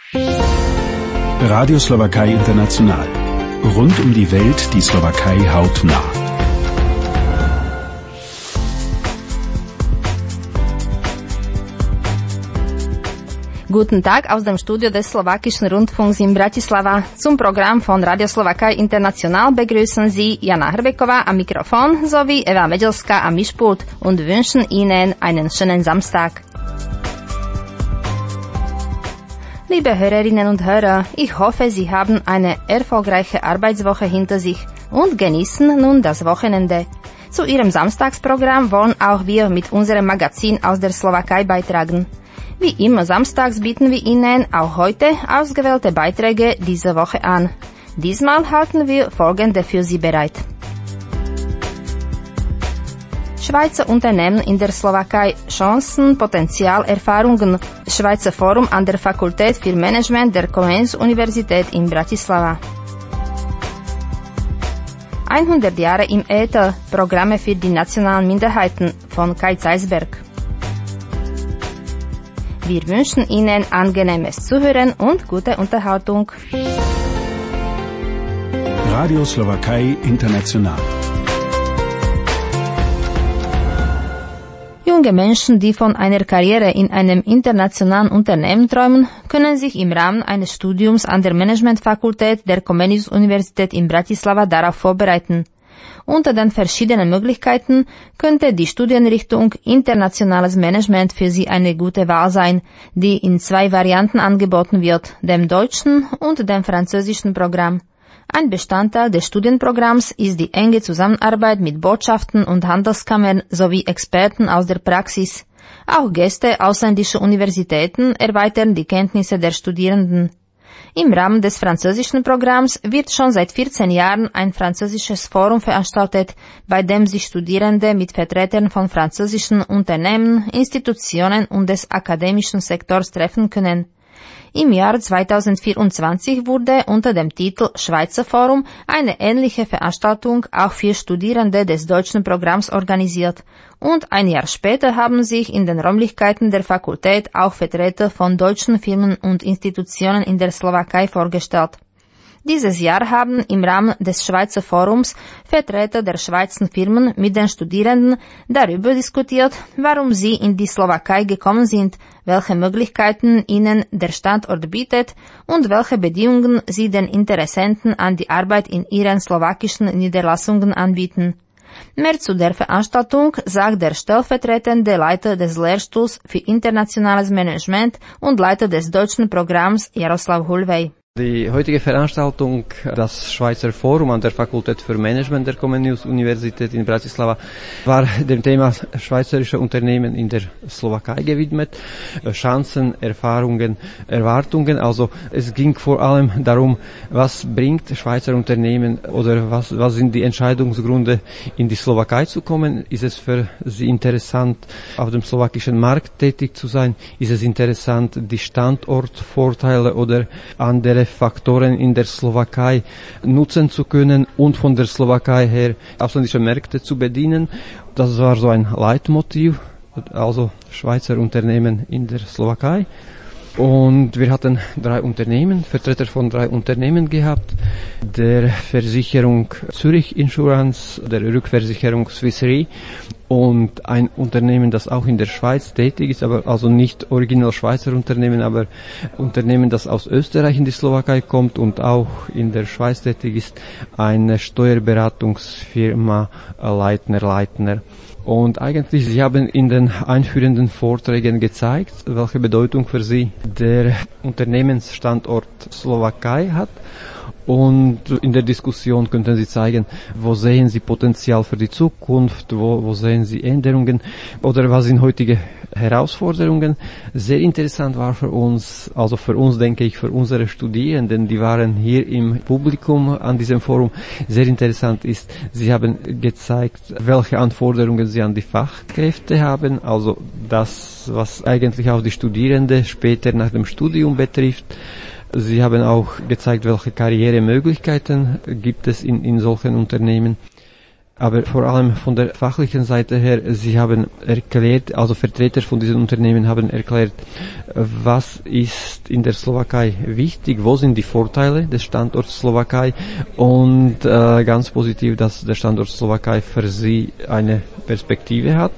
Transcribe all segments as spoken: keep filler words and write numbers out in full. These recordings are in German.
Radio Slowakei International. Rund um die Welt die Slowakei hautnah. Guten Tag aus dem Studio des Slowakischen Rundfunks in Bratislava. Zum Programm von Radio Slowakei International begrüßen Sie Jana Hrbeková am Mikrofon sowie Eva Medelská am Mischpult und wünschen Ihnen einen schönen Samstag. Liebe Hörerinnen und Hörer, ich hoffe, Sie haben eine erfolgreiche Arbeitswoche hinter sich und genießen nun das Wochenende. Zu Ihrem Samstagsprogramm wollen auch wir mit unserem Magazin aus der Slowakei beitragen. Wie immer samstags bieten wir Ihnen auch heute ausgewählte Beiträge diese Woche an. Diesmal halten wir folgende für Sie bereit. Schweizer Unternehmen in der Slowakei, Chancen, Potenzial, Erfahrungen. Schweizer Forum an der Fakultät für Management der Comenius-Universität in Bratislava. hundert Jahre im Äther, Programme für die nationalen Minderheiten von Kai Zeisberg. Wir wünschen Ihnen angenehmes Zuhören und gute Unterhaltung. Radio Slowakei International. Junge Menschen, die von einer Karriere in einem internationalen Unternehmen träumen, können sich im Rahmen eines Studiums an der Managementfakultät der Comenius-Universität in Bratislava darauf vorbereiten. Unter den verschiedenen Möglichkeiten könnte die Studienrichtung Internationales Management für Sie eine gute Wahl sein, die in zwei Varianten angeboten wird, dem deutschen und dem französischen Programm. Ein Bestandteil des Studienprogramms ist die enge Zusammenarbeit mit Botschaften und Handelskammern sowie Experten aus der Praxis. Auch Gäste ausländischer Universitäten erweitern die Kenntnisse der Studierenden. Im Rahmen des französischen Programms wird schon seit vierzehn Jahren ein französisches Forum veranstaltet, bei dem sich Studierende mit Vertretern von französischen Unternehmen, Institutionen und des akademischen Sektors treffen können. Im Jahr zweitausendvierundzwanzig wurde unter dem Titel Schweizer Forum eine ähnliche Veranstaltung auch für Studierende des deutschen Programms organisiert und ein Jahr später haben sich in den Räumlichkeiten der Fakultät auch Vertreter von deutschen Firmen und Institutionen in der Slowakei vorgestellt. Dieses Jahr haben im Rahmen des Schweizer Forums Vertreter der Schweizer Firmen mit den Studierenden darüber diskutiert, warum sie in die Slowakei gekommen sind, welche Möglichkeiten ihnen der Standort bietet und welche Bedingungen sie den Interessenten an die Arbeit in ihren slowakischen Niederlassungen anbieten. Mehr zu der Veranstaltung sagt der stellvertretende Leiter des Lehrstuhls für internationales Management und Leiter des deutschen Programms Jaroslav Hulvej. Die heutige Veranstaltung, das Schweizer Forum an der Fakultät für Management der Comenius-Universität in Bratislava, war dem Thema schweizerische Unternehmen in der Slowakei gewidmet. Chancen, Erfahrungen, Erwartungen. Also es ging vor allem darum, was bringt Schweizer Unternehmen oder was, was sind die Entscheidungsgründe, in die Slowakei zu kommen. Ist es für sie interessant, auf dem slowakischen Markt tätig zu sein? Ist es interessant, die Standortvorteile oder andere Faktoren in der Slowakei nutzen zu können und von der Slowakei her ausländische Märkte zu bedienen. Das war so ein Leitmotiv, also Schweizer Unternehmen in der Slowakei. Und wir hatten drei Unternehmen, Vertreter von drei Unternehmen gehabt, der Versicherung Zürich Insurance, der Rückversicherung Swiss Re und ein Unternehmen, das auch in der Schweiz tätig ist, aber also nicht original Schweizer Unternehmen, aber Unternehmen, das aus Österreich in die Slowakei kommt und auch in der Schweiz tätig ist, eine Steuerberatungsfirma Leitner Leitner. Und eigentlich, Sie haben in den einführenden Vorträgen gezeigt, welche Bedeutung für Sie der Unternehmensstandort Slowakei hat. Und in der Diskussion könnten Sie zeigen, wo sehen Sie Potenzial für die Zukunft, wo, wo sehen Sie Änderungen oder was sind heutige Herausforderungen. Sehr interessant war für uns, also für uns denke ich, für unsere Studierenden, die waren hier im Publikum an diesem Forum. Sehr interessant ist, Sie haben gezeigt, welche Anforderungen Sie an die Fachkräfte haben, also das, was eigentlich auch die Studierenden später nach dem Studium betrifft. Sie haben auch gezeigt, welche Karrieremöglichkeiten gibt es in, in solchen Unternehmen. Aber vor allem von der fachlichen Seite her, Sie haben erklärt, also Vertreter von diesen Unternehmen haben erklärt, was ist in der Slowakei wichtig, wo sind die Vorteile des Standorts Slowakei und äh, ganz positiv, dass der Standort Slowakei für Sie eine Perspektive hat.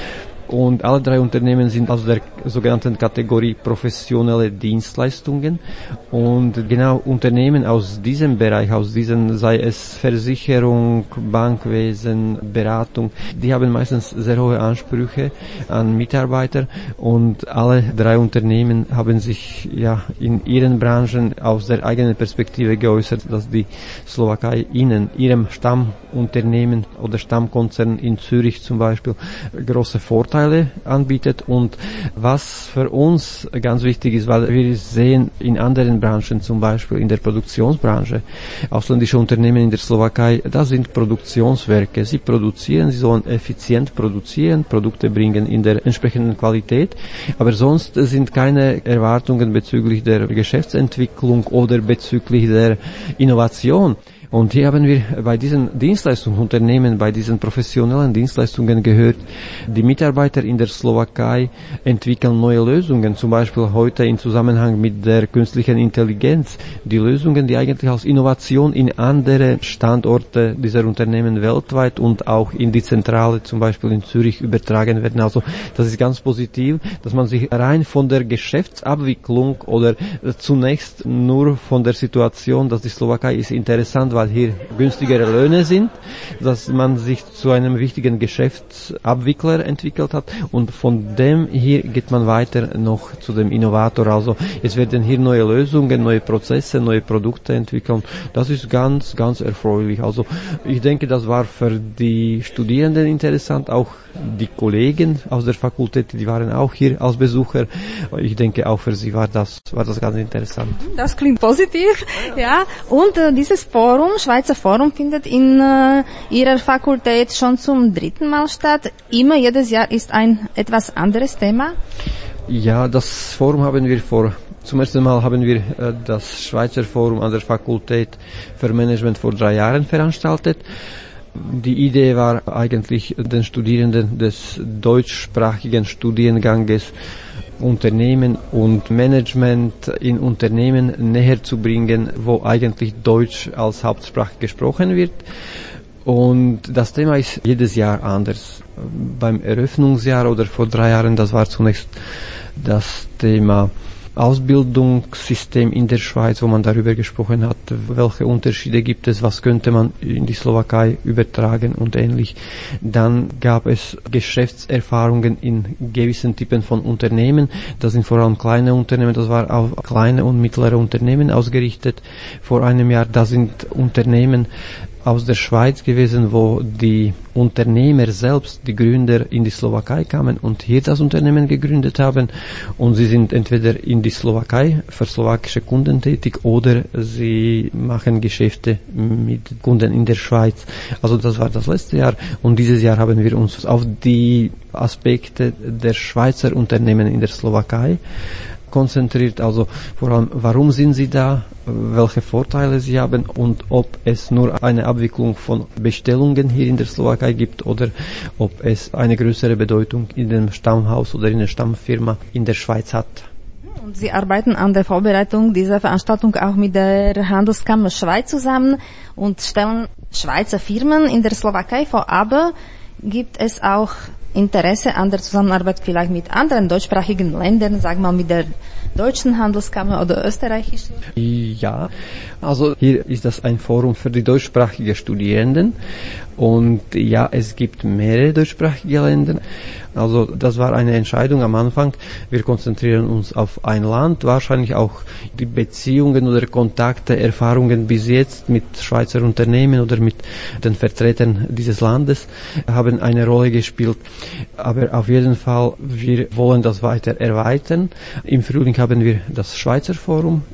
Und alle drei Unternehmen sind aus der sogenannten Kategorie professionelle Dienstleistungen. Und genau Unternehmen aus diesem Bereich, aus diesen, sei es Versicherung, Bankwesen, Beratung, die haben meistens sehr hohe Ansprüche an Mitarbeiter. Und alle drei Unternehmen haben sich ja in ihren Branchen aus der eigenen Perspektive geäußert, dass die Slowakei ihnen, ihrem Stammunternehmen oder Stammkonzern in Zürich zum Beispiel, große Vorteile anbietet. Und was für uns ganz wichtig ist, weil wir sehen in anderen Branchen, zum Beispiel in der Produktionsbranche, ausländische Unternehmen in der Slowakei, das sind Produktionswerke. Sie produzieren, sie sollen effizient produzieren, Produkte bringen in der entsprechenden Qualität, aber sonst sind keine Erwartungen bezüglich der Geschäftsentwicklung oder bezüglich der Innovation. Und hier haben wir bei diesen Dienstleistungsunternehmen, bei diesen professionellen Dienstleistungen gehört, die Mitarbeiter in der Slowakei entwickeln neue Lösungen, zum Beispiel heute im Zusammenhang mit der künstlichen Intelligenz. Die Lösungen, die eigentlich als Innovation in andere Standorte dieser Unternehmen weltweit und auch in die Zentrale, zum Beispiel in Zürich, übertragen werden. Also das ist ganz positiv, dass man sich rein von der Geschäftsabwicklung oder zunächst nur von der Situation, dass die Slowakei ist interessant, weil hier günstigere Löhne sind, dass man sich zu einem wichtigen Geschäftsabwickler entwickelt hat und von dem hier geht man weiter noch zu dem Innovator. Also es werden hier neue Lösungen, neue Prozesse, neue Produkte entwickelt. Das ist ganz, ganz erfreulich. Also ich denke, das war für die Studierenden interessant, auch die Kollegen aus der Fakultät, die waren auch hier als Besucher. Ich denke, auch für sie war das, war das ganz interessant. Das klingt positiv, ja. Und äh, dieses Forum, Schweizer Forum, findet in äh, Ihrer Fakultät schon zum dritten Mal statt. Immer jedes Jahr ist ein etwas anderes Thema? Ja, das Forum haben wir vor Zum ersten Mal haben wir äh, das Schweizer Forum an der Fakultät für Management vor drei Jahren veranstaltet. Die Idee war eigentlich, den Studierenden des deutschsprachigen Studienganges Unternehmen und Management in Unternehmen näher zu bringen, wo eigentlich Deutsch als Hauptsprache gesprochen wird. Und das Thema ist jedes Jahr anders. Beim Eröffnungsjahr oder vor drei Jahren, das war zunächst das Thema Ausbildungssystem in der Schweiz, wo man darüber gesprochen hat, welche Unterschiede gibt es, was könnte man in die Slowakei übertragen und ähnlich. Dann gab es Geschäftserfahrungen in gewissen Typen von Unternehmen. Das sind vor allem kleine Unternehmen, das war auf kleine und mittlere Unternehmen ausgerichtet. Vor einem Jahr, das sind Unternehmen aus der Schweiz gewesen, wo die Unternehmer selbst, die Gründer, in die Slowakei kamen und hier das Unternehmen gegründet haben. Und sie sind entweder in die Slowakei für slowakische Kunden tätig oder sie machen Geschäfte mit Kunden in der Schweiz. Also das war das letzte Jahr. Und dieses Jahr haben wir uns auf die Aspekte der Schweizer Unternehmen in der Slowakei konzentriert, also vor allem, warum sind sie da, welche Vorteile sie haben und ob es nur eine Abwicklung von Bestellungen hier in der Slowakei gibt oder ob es eine größere Bedeutung in dem Stammhaus oder in der Stammfirma in der Schweiz hat. Und Sie arbeiten an der Vorbereitung dieser Veranstaltung auch mit der Handelskammer Schweiz zusammen und stellen Schweizer Firmen in der Slowakei vor, aber gibt es auch Interesse an der Zusammenarbeit vielleicht mit anderen deutschsprachigen Ländern, sagen wir mal mit der deutschen Handelskammer oder österreichischen? Ja, also hier ist das ein Forum für die deutschsprachigen Studierenden und ja, es gibt mehrere deutschsprachige Länder. Also das war eine Entscheidung am Anfang. Wir konzentrieren uns auf ein Land, wahrscheinlich auch die Beziehungen oder Kontakte, Erfahrungen bis jetzt mit Schweizer Unternehmen oder mit den Vertretern dieses Landes haben eine Rolle gespielt. Aber auf jeden Fall, wir wollen das weiter erweitern. Im Frühling haben wir das Schweizer Forum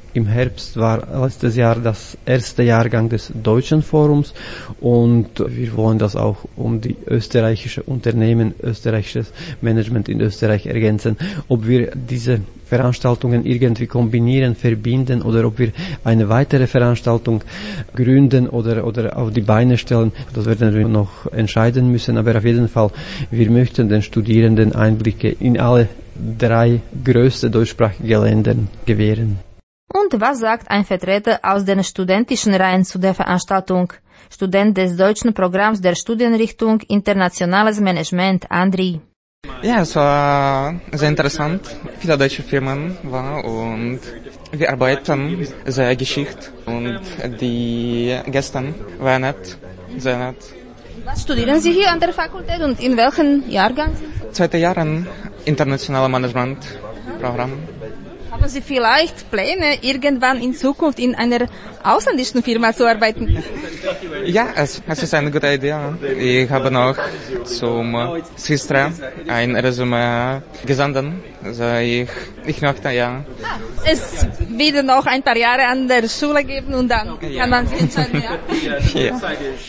Im Herbst war letztes Jahr das erste Jahrgang des Deutschen Forums und wir wollen das auch um die österreichische Unternehmen, österreichisches Management in Österreich ergänzen. Ob wir diese Veranstaltungen irgendwie kombinieren, verbinden oder ob wir eine weitere Veranstaltung gründen oder, oder auf die Beine stellen, das werden wir noch entscheiden müssen. Aber auf jeden Fall, wir möchten den Studierenden Einblicke in alle drei größte deutschsprachige Länder gewähren. Und was sagt ein Vertreter aus den studentischen Reihen zu der Veranstaltung? Student des deutschen Programms der Studienrichtung Internationales Management, Andri. Ja, es war sehr interessant. Viele deutsche Firmen waren und wir arbeiten sehr geschickt und die Gäste waren nett, sehr nett. Was studieren Sie hier an der Fakultät und in welchem Jahrgang? Zweite Jahren internationales Management-Programm. Haben Sie vielleicht Pläne, irgendwann in Zukunft in einer ausländischen Firma zu arbeiten? Ja, es, es ist eine gute Idee. Ich habe noch zum Swistra ein Resümee gesendet. Also ich, ich möchte, ja. Ah, es wird noch ein paar Jahre an der Schule geben und dann ja. Kann man sich entscheiden, ja? Ja.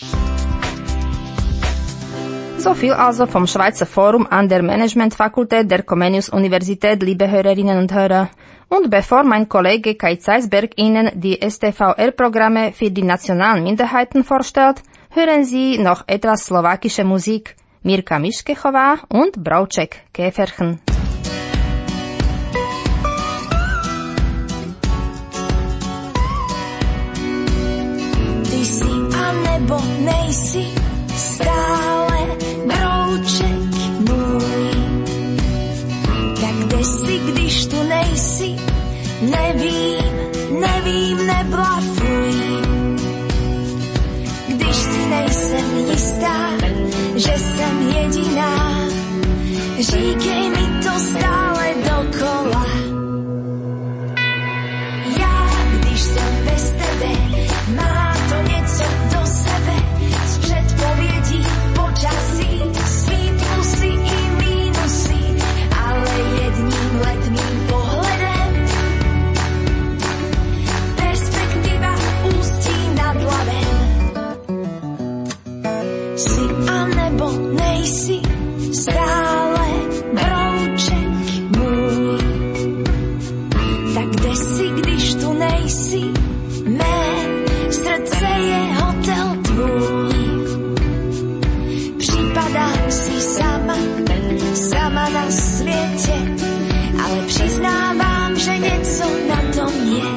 So viel also vom Schweizer Forum an der Managementfakultät der Comenius-Universität, liebe Hörerinnen und Hörer. Und bevor mein Kollege Kai Zeisberg Ihnen die S T V R-Programme für die nationalen Minderheiten vorstellt, hören Sie noch etwas slowakische Musik. Mirka Miškechová und Brouček Käferchen. Ty si a nebo nejsi stále brouček můj. Tak kde si, když tu nejsi, nevím, nevím, neblafuj. Když si nejsem jistá, že jsem jediná, říkej mi to stále dokola. Já, když jsem bez tebe, má to něco do sebe, z předpovědí počasí, svý plusy i mínusy, ale jedním letným pohledem perspektiva ústí nad labem. Si a nebo nejsi stále brouček můj. Tak kde si, když tu nejsi, mé srdce je hotel tvůj. Připadám si sama, sama na světě, ale přiznávám, že něco na tom je.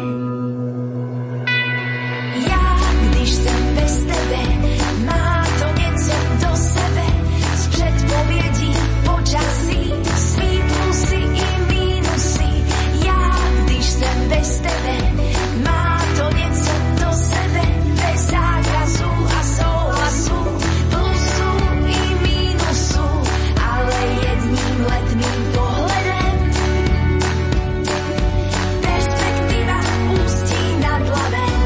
Já, když jsem bez tebe, má to něco do sebe, z předpovědí počasí, svý plusy i mínusy. Já, když jsem bez tebe, má to něco do sebe, bez zákazu a souhlasu, plusů i mínusů, ale jedním letným pohledem perspektiva ústí nad labem.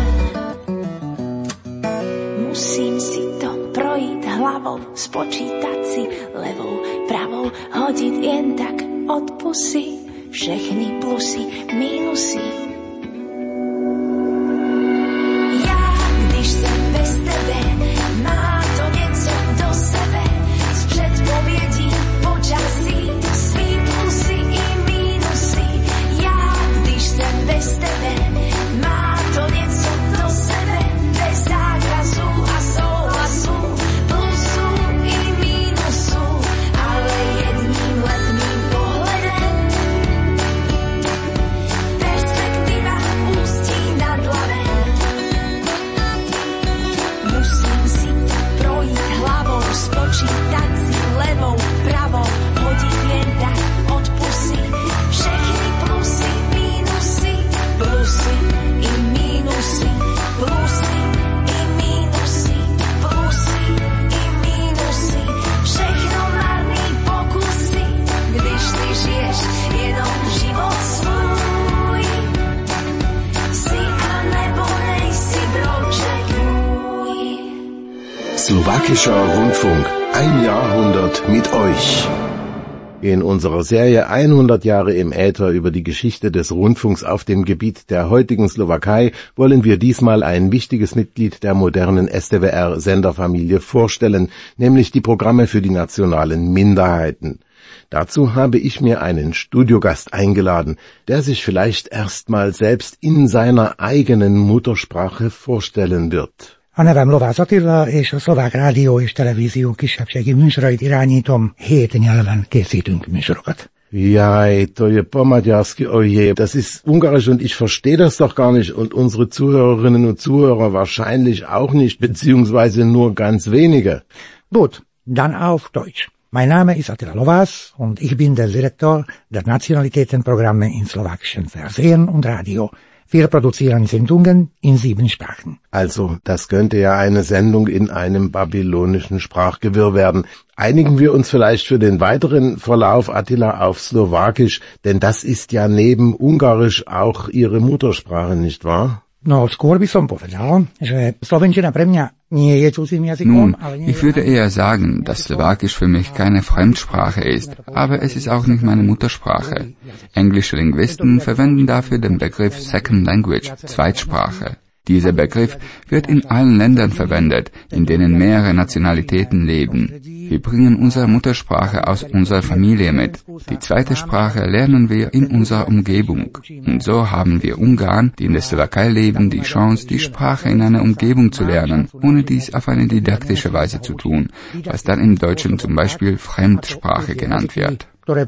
Musím si to projít hlavou, spočítat si levou, pravou, hodit jen tak od pusy všechny plusy, mínusy. Já, když jsem bez tebe, má to něco do sebe, z předpovědí počasí, svý plusy i mínusy. Já, když jsem bez tebe, má to něco do sebe, bez zákazu a souhlasu, plusů i mínusů, ale jedním letným pohledem perspektiva ústí nad labem. Musím si to projít hlavou, spočítat si levou, pravou, hodit jen tak od pusy všechny plusy, mínusy, plusy i mínusy, plusy i mínusy, plusy i mínusy, všechno marný pokusy, když ty žiješ jenom život svůj. Si a nebo nejsi brouček můj. Slowakischer Rundfunk. Ein Jahrhundert mit euch. In unserer Serie hundert Jahre im Äther über die Geschichte des Rundfunks auf dem Gebiet der heutigen Slowakei wollen wir diesmal ein wichtiges Mitglied der modernen S D W R-Senderfamilie vorstellen, nämlich die Programme für die nationalen Minderheiten. Dazu habe ich mir einen Studiogast eingeladen, der sich vielleicht erstmal selbst in seiner eigenen Muttersprache vorstellen wird. A nevem Lovász Attila, és a Szlovák Rádió és Televízió kisebbségi műsorait irányítom, hét nyelven készítünk műsorokat. Jaj, to je po-maďarsky, oje, das ist Ungarisch und ich verstehe das doch gar nicht und unsere Zuhörerinnen und Zuhörer wahrscheinlich auch nicht, beziehungsweise nur ganz wenige. Gut, dann auf Deutsch. Mein Name ist Attila Lovász und ich bin der Direktor der Nationalitätenprogramme in slowakischen Fernsehen und Radio. Wir produzieren Sendungen in sieben Sprachen. Also, das könnte ja eine Sendung in einem babylonischen Sprachgewirr werden. Einigen wir uns vielleicht für den weiteren Verlauf, Attila, auf Slowakisch, denn das ist ja neben Ungarisch auch Ihre Muttersprache, nicht wahr? No, skôr by som povedal, že slovenčina pre mňa nie je cudzým jazykom. Nun, ich würde eher sagen, dass Slowakisch für mich keine Fremdsprache ist, aber es ist auch nicht meine Muttersprache. Englische Linguisten verwenden dafür den Begriff Second Language, Zweitsprache. Dieser Begriff wird in allen Ländern verwendet, in denen mehrere Nationalitäten leben. Wir bringen unsere Muttersprache aus unserer Familie mit. Die zweite Sprache lernen wir in unserer Umgebung. Und so haben wir Ungarn, die in der Slowakei leben, die Chance, die Sprache in einer Umgebung zu lernen, ohne dies auf eine didaktische Weise zu tun, was dann im Deutschen zum Beispiel Fremdsprache genannt wird.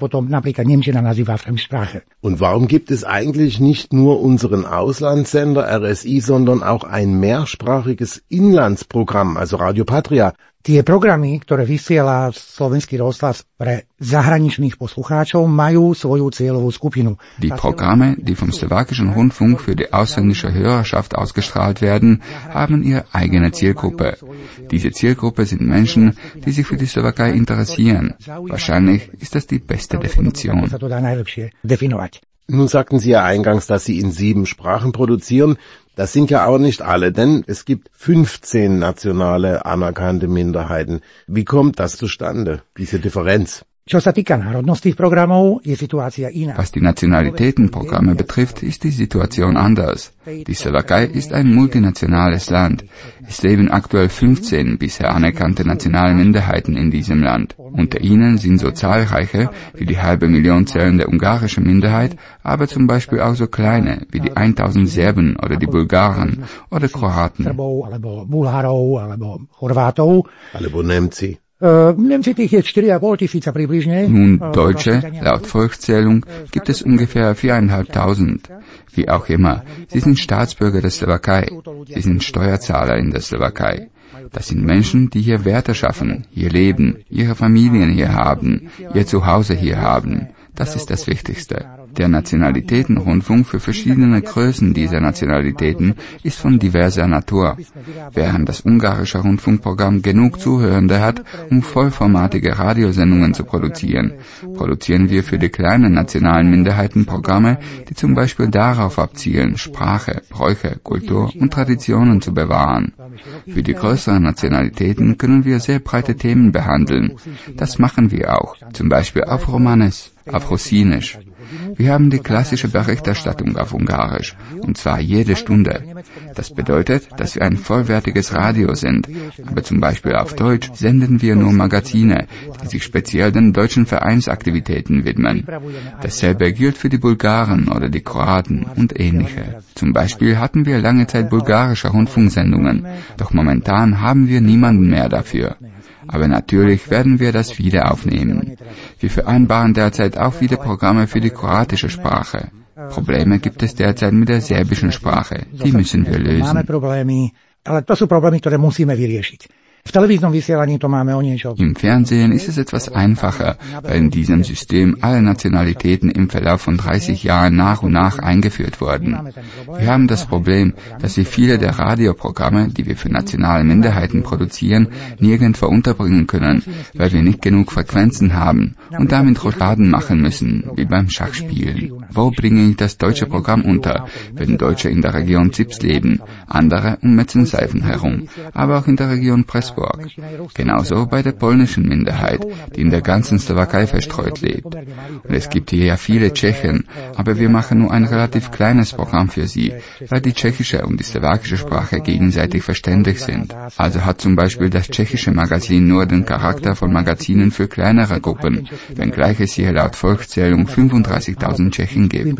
Und warum gibt es eigentlich nicht nur unseren Auslandssender R S I, sondern auch ein mehrsprachiges Inlandsprogramm, also Radio Patria? Tie programy, ktoré vysiela slovenský rozhlas pre zahraničných poslucháčov, majú svoju cieľovú skupinu. Die Programme, die vom slowakischen Rundfunk für die ausländische Hörerschaft ausgestrahlt werden, haben ihre eigene Zielgruppe. Diese Zielgruppe sind Menschen, die sich für die Slowakei interessieren. Wahrscheinlich ist das die beste Definition. Nun sagten Sie ja eingangs, dass Sie in sieben Sprachen produzieren. Das sind ja auch nicht alle, denn es gibt fünfzehn nationale anerkannte Minderheiten. Wie kommt das zustande, diese Differenz? Was die Nationalitätenprogramme betrifft, ist die Situation anders. Die Slowakei ist ein multinationales Land. Es leben aktuell fünfzehn bisher anerkannte nationale Minderheiten in diesem Land. Unter ihnen sind so zahlreiche wie die halbe Million zählende ungarische Minderheit, aber zum Beispiel auch so kleine wie die tausend Serben oder die Bulgaren oder Kroaten. Alebo Nemci. Nun, Deutsche, laut Volkszählung, gibt es ungefähr viereinhalbtausend. Wie auch immer, sie sind Staatsbürger der Slowakei. Sie sind Steuerzahler in der Slowakei. Das sind Menschen, die hier Werte schaffen, hier leben, ihre Familien hier haben, ihr Zuhause hier haben. Das ist das Wichtigste. Der Nationalitätenrundfunk für verschiedene Größen dieser Nationalitäten ist von diverser Natur. Während das ungarische Rundfunkprogramm genug Zuhörende hat, um vollformatige Radiosendungen zu produzieren, produzieren wir für die kleinen nationalen Minderheiten Programme, die zum Beispiel darauf abzielen, Sprache, Bräuche, Kultur und Traditionen zu bewahren. Für die größeren Nationalitäten können wir sehr breite Themen behandeln. Das machen wir auch, zum Beispiel auf Romanes, auf Russinisch. Wir haben die klassische Berichterstattung auf Ungarisch, und zwar jede Stunde. Das bedeutet, dass wir ein vollwertiges Radio sind, aber zum Beispiel auf Deutsch senden wir nur Magazine, die sich speziell den deutschen Vereinsaktivitäten widmen. Dasselbe gilt für die Bulgaren oder die Kroaten und ähnliche. Zum Beispiel hatten wir lange Zeit bulgarische Rundfunksendungen, doch momentan haben wir niemanden mehr dafür. Aber natürlich werden wir das wieder aufnehmen. Wir vereinbaren derzeit auch wieder Programme für die kroatische Sprache. Probleme gibt es derzeit mit der serbischen Sprache. Die müssen wir lösen. Im Fernsehen ist es etwas einfacher, weil in diesem System alle Nationalitäten im Verlauf von dreißig Jahren nach und nach eingeführt wurden. Wir haben das Problem, dass wir viele der Radioprogramme, die wir für nationale Minderheiten produzieren, nirgendwo unterbringen können, weil wir nicht genug Frequenzen haben und damit Rouladen machen müssen, wie beim Schachspielen. wo bringe ich das deutsche Programm unter, wenn Deutsche in der Region Zips leben, andere um Metzenseifen herum, aber auch in der Region Pressburg. Genauso bei der polnischen Minderheit, die in der ganzen Slowakei verstreut lebt. Und es gibt hier ja viele Tschechen, aber wir machen nur ein relativ kleines Programm für sie, weil die tschechische und die slowakische Sprache gegenseitig verständig sind. Also hat zum Beispiel das tschechische Magazin nur den Charakter von Magazinen für kleinere Gruppen, wenngleich es hier laut Volkszählung fünfunddreißigtausend Tschechen gibt.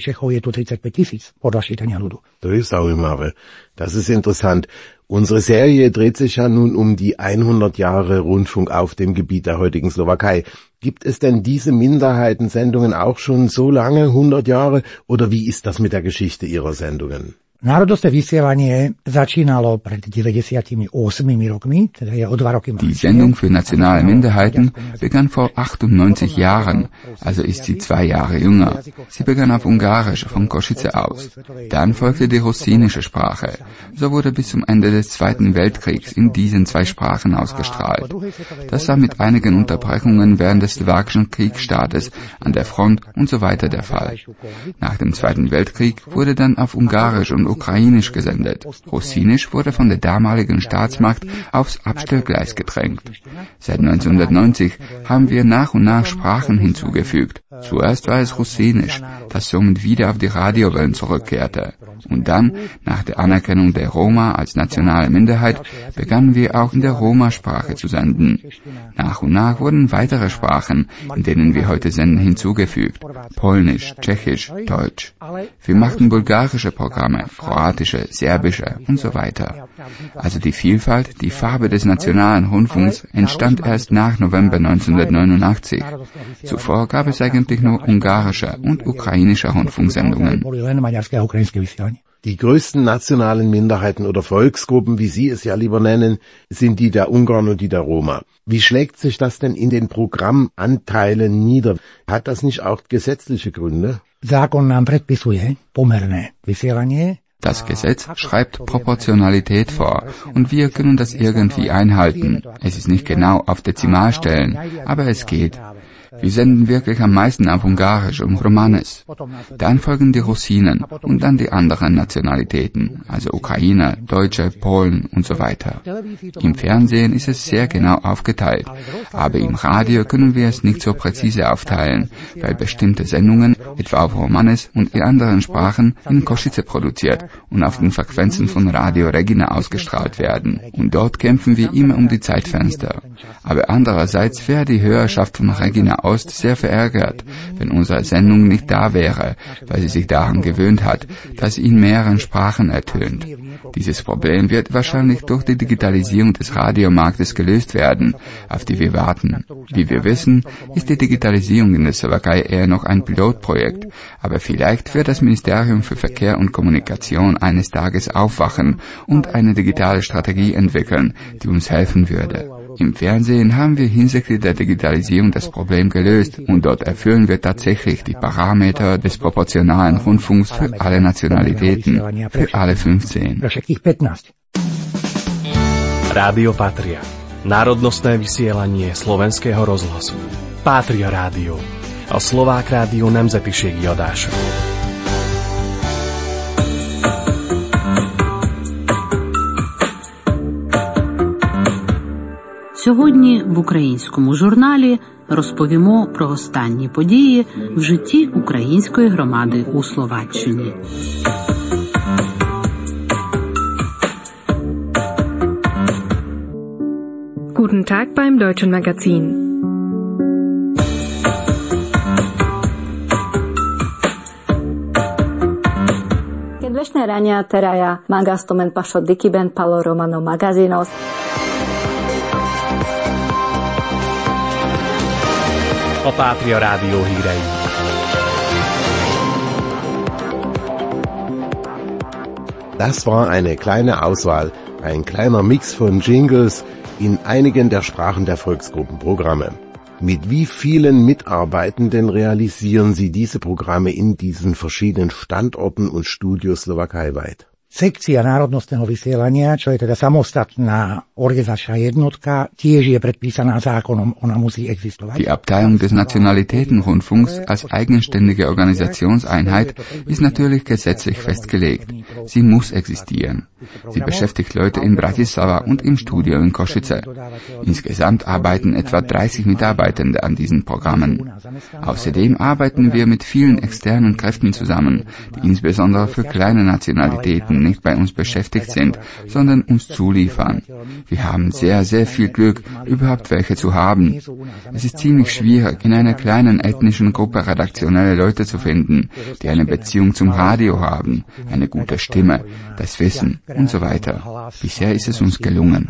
To je zaujímavé. Das ist interessant. Unsere Serie dreht sich ja nun um die hundert Jahre Rundfunk auf dem Gebiet der heutigen Slowakei. Gibt es denn diese Minderheitensendungen auch schon so lange, hundert Jahre, oder wie ist das mit der Geschichte Ihrer Sendungen? Národnostné vysielanie začínalo pred deväťdesiatosem rokmi, teda je o dva roky Die Sendung für nationale Minderheiten begann vor achtundneunzig Jahren, also ist sie zwei Jahre jünger. Sie begann auf Ungarisch von Košice aus. Dann folgte die russinische Sprache. So wurde bis zum Ende des Zweiten Weltkriegs in diesen zwei Sprachen ausgestrahlt. Das war mit einigen Unterbrechungen während des slowakischen Kriegsstartes an der Front und so weiter der Fall. Nach dem Zweiten Weltkrieg wurde dann auf Ungarisch und Ukrainisch gesendet. Russinisch wurde von der damaligen Staatsmacht aufs Abstellgleis gedrängt. Seit neunzehnhundertneunzig haben wir nach und nach Sprachen hinzugefügt. Zuerst war es Russinisch, das somit wieder auf die Radiowellen zurückkehrte. Und dann, nach der Anerkennung der Roma als nationale Minderheit, begannen wir auch in der Roma-Sprache zu senden. Nach und nach wurden weitere Sprachen, in denen wir heute senden, hinzugefügt. Polnisch, Tschechisch, Deutsch. Wir machten bulgarische Programme, kroatische, serbische und so weiter. Also die Vielfalt, die Farbe des nationalen Rundfunks entstand erst nach November neunzehnhundertneunundachtzig. Zuvor gab es eigentlich nur ungarische und ukrainische Rundfunksendungen. Die größten nationalen Minderheiten oder Volksgruppen, wie Sie es ja lieber nennen, sind die der Ungarn und die der Roma. Wie schlägt sich das denn in den Programmanteilen nieder? Hat das nicht auch gesetzliche Gründe? Das Gesetz schreibt Proportionalität vor und wir können das irgendwie einhalten. Es ist nicht genau auf Dezimalstellen, aber es geht. Wir senden wirklich am meisten auf Ungarisch und Romanes. Dann folgen die Russinen und dann die anderen Nationalitäten, also Ukrainer, Deutsche, Polen und so weiter. Im Fernsehen ist es sehr genau aufgeteilt, aber im Radio können wir es nicht so präzise aufteilen, weil bestimmte Sendungen, etwa auf Romanes und in anderen Sprachen, in Košice produziert und auf den Frequenzen von Radio Regina ausgestrahlt werden. Und dort kämpfen wir immer um die Zeitfenster. Aber andererseits wäre die Hörerschaft von Regina Ost sehr verärgert, wenn unsere Sendung nicht da wäre, weil sie sich daran gewöhnt hat, dass sie in mehreren Sprachen ertönt. Dieses Problem wird wahrscheinlich durch die Digitalisierung des Radiomarktes gelöst werden, auf die wir warten. Wie wir wissen, ist die Digitalisierung in der Slowakei eher noch ein Pilotprojekt, aber vielleicht wird das Ministerium für Verkehr und Kommunikation eines Tages aufwachen und eine digitale Strategie entwickeln, die uns helfen würde. Im Fernsehen haben wir hinsichtlich der Digitalisierung das Problem gelöst und dort erfüllen wir tatsächlich die Parameter des proportionalen Rundfunks für alle Nationalitäten, für alle fünfzehn. Rádio Patria. Národnostné vysielanie slovenského rozhlasu. Patria Rádio. A Szlovák Rádió nemzetiségi adása. Сьогодні в українському журналі розповімо про останні події в житті української громади у Словаччині. Guten Tag beim Deutschen Magazin. Kedvesné rania teraja magastomen pašo dikiben palo romano magazínos. A Pátria Rádió hírei. Das war eine kleine Auswahl, ein kleiner Mix von Jingles in einigen der Sprachen der Volksgruppenprogramme. Mit wie vielen Mitarbeitenden realisieren Sie diese Programme in diesen verschiedenen Standorten und Studios slowakeiweit? Sekcia národnostného vysielania, čo je teda samostatná organizačná jednotka, tiež je predpísaná zákonom, ona musí existovať. Die Abteilung des Nationalitätenrundfunks als eigenständige Organisationseinheit ist natürlich gesetzlich festgelegt. Sie muss existieren. Sie beschäftigt Leute in Bratislava und im Studio in Košice. Insgesamt arbeiten etwa dreißig Mitarbeitende an diesen Programmen. Außerdem arbeiten wir mit vielen externen Kräften zusammen, die insbesondere für kleine Nationalitäten nicht bei uns beschäftigt sind, sondern uns zuliefern. Wir haben sehr, sehr viel Glück, überhaupt welche zu haben. Es ist ziemlich schwierig, in einer kleinen ethnischen Gruppe redaktionelle Leute zu finden, die eine Beziehung zum Radio haben, eine gute Stimme, das Wissen und so weiter. Bisher ist es uns gelungen.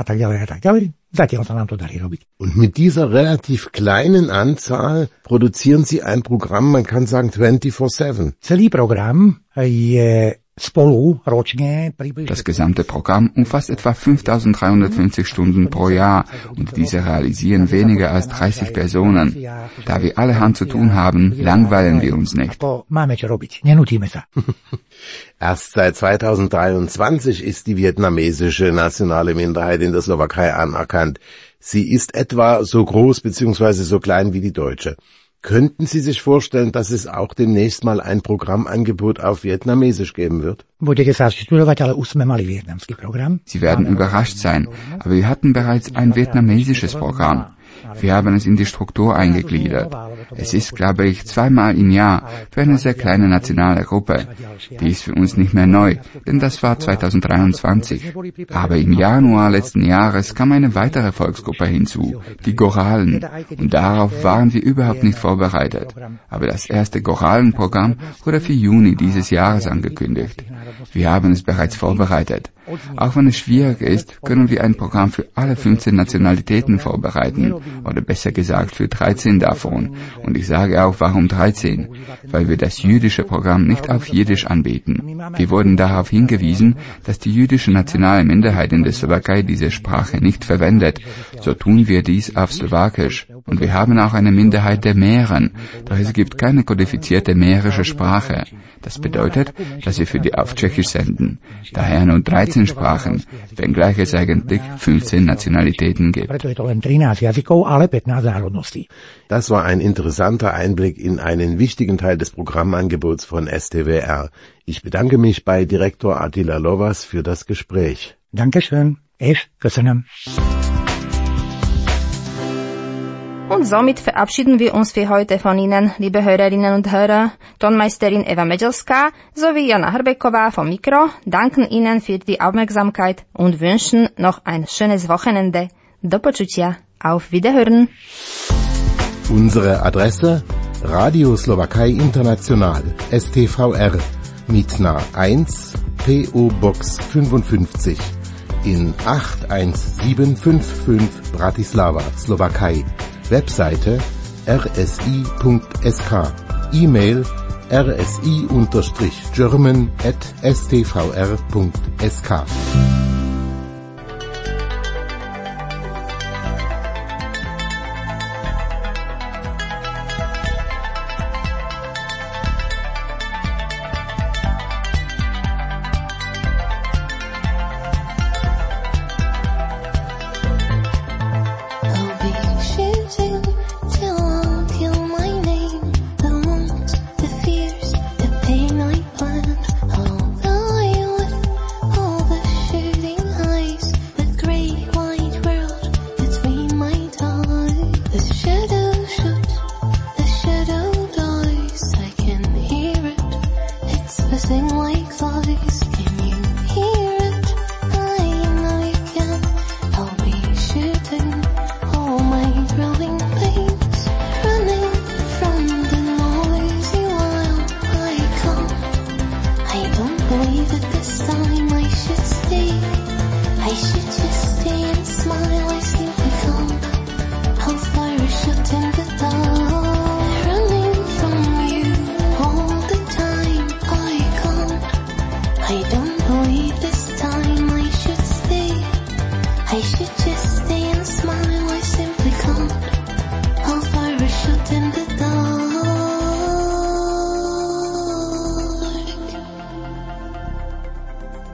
Und mit dieser relativ kleinen Anzahl produzieren Sie ein Programm, man kann sagen vierundzwanzig sieben. Celý program je spolu ročne približne. Das gesamte Programm umfasst etwa fünftausenddreihundertfünfzig Stunden pro Jahr und diese realisieren weniger als dreißig Personen. Da wir alle Hand zu tun haben, langweilen wir uns nicht. Erst seit zweitausenddreiundzwanzig ist die vietnamesische nationale Minderheit in der Slowakei anerkannt. Sie ist etwa so groß bzw. so klein wie die deutsche. Könnten Sie sich vorstellen, dass es auch demnächst mal ein Programmangebot auf Vietnamesisch geben wird? Sie werden überrascht sein, aber wir hatten bereits ein vietnamesisches Programm. Wir haben es in die Struktur eingegliedert. Es ist, glaube ich, zweimal im Jahr für eine sehr kleine nationale Gruppe. Die ist für uns nicht mehr neu, denn das war zweitausenddreiundzwanzig. Aber im Januar letzten Jahres kam eine weitere Volksgruppe hinzu, die Goralen. Und darauf waren wir überhaupt nicht vorbereitet. Aber das erste Goralenprogramm wurde für Juni dieses Jahres angekündigt. Wir haben es bereits vorbereitet. Auch wenn es schwierig ist, können wir ein Programm für alle fünfzehn Nationalitäten vorbereiten, oder besser gesagt für dreizehn davon. Und ich sage auch, warum dreizehn? Weil wir das jüdische Programm nicht auf Jiddisch anbieten. Wir wurden darauf hingewiesen, dass die jüdische nationale Minderheit in der Slowakei diese Sprache nicht verwendet. So tun wir dies auf Slowakisch. Und wir haben auch eine Minderheit der Mähren, doch es gibt keine kodifizierte mährische Sprache. Das bedeutet, dass wir für die auf Tschechisch senden. Daher nur dreizehn Sprachen, wenngleich es eigentlich fünfzehn Nationalitäten gibt. Das war ein interessanter Einblick in einen wichtigen Teil des Programmangebots von S T W R. Ich bedanke mich bei Direktor Attila Lovas für das Gespräch. Dankeschön. Ich köszönöm. Und somit verabschieden wir uns für heute von Ihnen, liebe Hörerinnen und Hörer. Tonmeisterin Eva Medželská sowie Jana Hrbeková vom Mikro danken Ihnen für die Aufmerksamkeit und wünschen noch ein schönes Wochenende. Do počutia. Auf Wiederhören. Unsere Adresse: Radio Slowakei International, S T V R, Mitna eins, P O Box fünfundfünfzig, in acht eins sieben fünf fünf Bratislava, Slowakei. Webseite r s i punkt s k, E-Mail r s i German at s t v r punkt s k.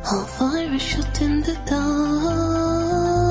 All fire is shut in the dark.